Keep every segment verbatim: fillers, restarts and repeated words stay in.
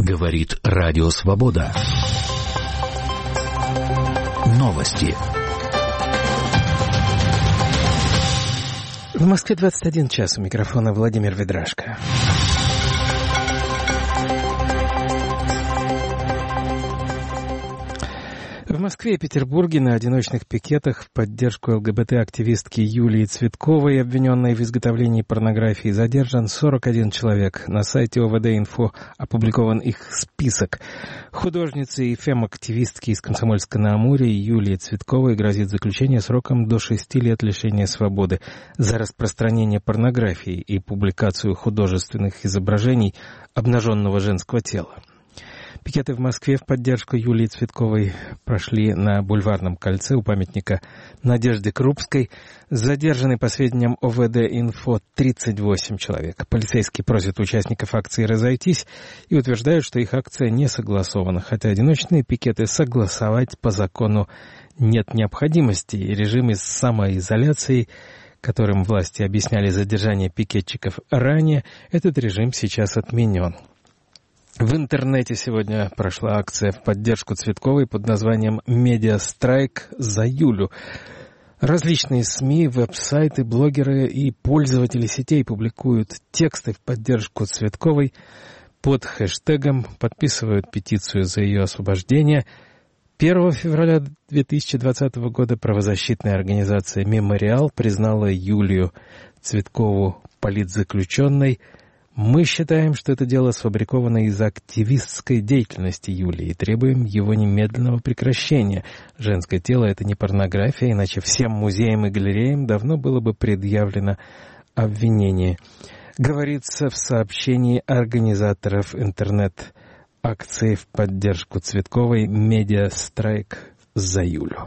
Говорит Радио Свобода. Новости. В Москве двадцать один час. У микрофона Владимир Ведрашко. В Москве и Петербурге на одиночных пикетах в поддержку ЛГБТ-активистки Юлии Цветковой, обвиненной в изготовлении порнографии, задержан сорок один человек. На сайте о вэ дэ-инфо опубликован их список. Художнице и фем-активистке из Комсомольска-на-Амуре Юлии Цветковой грозит заключение сроком до шести лет лишения свободы за распространение порнографии и публикацию художественных изображений обнаженного женского тела. Пикеты в Москве в поддержку Юлии Цветковой прошли на Бульварном кольце у памятника Надежде Крупской. Задержаны, по сведениям о вэ дэ-инфо, тридцать восемь человек. Полицейские просят участников акции разойтись и утверждают, что их акция не согласована, хотя одиночные пикеты согласовать по закону нет необходимости. И режим из самоизоляции, которым власти объясняли задержание пикетчиков ранее, этот режим сейчас отменен. В интернете сегодня прошла акция в поддержку Цветковой под названием «Медиастрайк за Юлю». Различные СМИ, веб-сайты, блогеры и пользователи сетей публикуют тексты в поддержку Цветковой под хэштегом, подписывают петицию за ее освобождение. первого февраля две тысячи двадцатого года правозащитная организация «Мемориал» признала Юлию Цветкову политзаключенной. Мы считаем, что это дело сфабриковано из активистской деятельности Юлии и требуем его немедленного прекращения. Женское тело — это не порнография, иначе всем музеям и галереям давно было бы предъявлено обвинение. Говорится в сообщении организаторов интернет-акции в поддержку Цветковой «Медиастрайк за Юлю».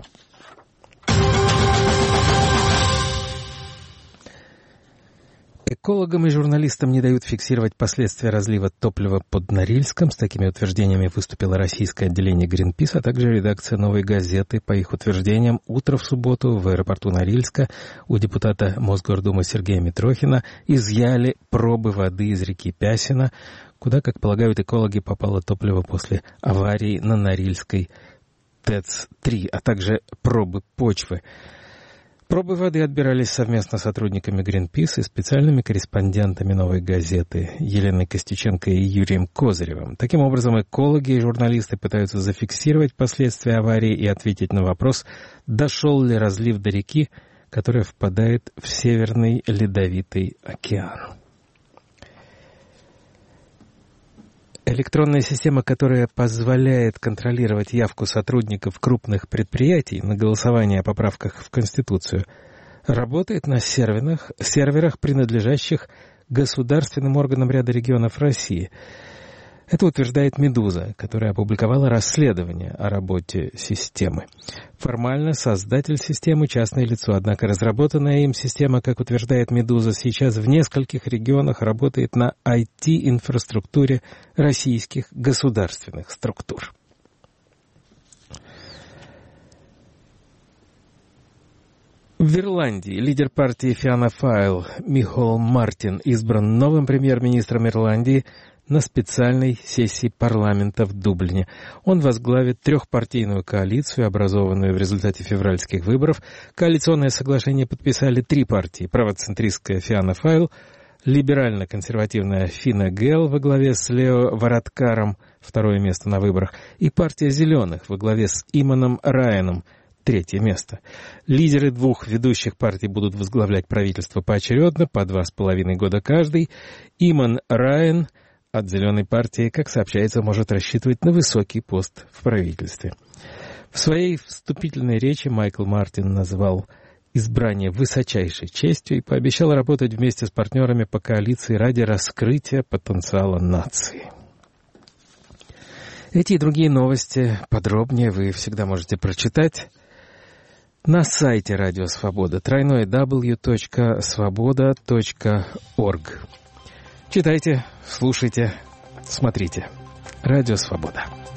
Экологам и журналистам не дают фиксировать последствия разлива топлива под Норильском. С такими утверждениями выступило российское отделение Greenpeace, а также редакция «Новой газеты». По их утверждениям, утро в субботу в аэропорту Норильска у депутата Мосгордумы Сергея Митрохина изъяли пробы воды из реки Пясина, куда, как полагают экологи, попало топливо после аварии на Норильской ТЭЦ три, а также пробы почвы. Пробы воды отбирались совместно с сотрудниками Greenpeace и специальными корреспондентами «Новой газеты» Еленой Костюченко и Юрием Козыревым. Таким образом, экологи и журналисты пытаются зафиксировать последствия аварии и ответить на вопрос, дошел ли разлив до реки, которая впадает в Северный Ледовитый океан. Электронная система, которая позволяет контролировать явку сотрудников крупных предприятий на голосование о поправках в Конституцию, работает на серверах, серверах, принадлежащих государственным органам ряда регионов России. Это утверждает «Медуза», которая опубликовала расследование о работе системы. Формально создатель системы — частное лицо, однако разработанная им система, как утверждает «Медуза», сейчас в нескольких регионах работает на ай ти-инфраструктуре российских государственных структур. В Ирландии лидер партии Фианна Файл Михаэл Мартин избран новым премьер-министром Ирландии на специальной сессии парламента в Дублине. Он возглавит трехпартийную коалицию, образованную в результате февральских выборов. Коалиционное соглашение подписали три партии: правоцентристская Фианна Файл, либерально-консервативная Фина Гэл во главе с Лео Варадкаром, второе место на выборах, и партия зеленых во главе с Иманом Райаном, третье место. Лидеры двух ведущих партий будут возглавлять правительство поочередно, по два с половиной года каждый. Иман Райан от «Зеленой партии», как сообщается, может рассчитывать на высокий пост в правительстве. В своей вступительной речи Майкл Мартин назвал избрание высочайшей честью и пообещал работать вместе с партнерами по коалиции ради раскрытия потенциала нации. Эти и другие новости подробнее вы всегда можете прочитать на сайте Радио Свобода, тройное дабл ю точка свобода точка орг. Читайте, слушайте, смотрите. Радио Свобода.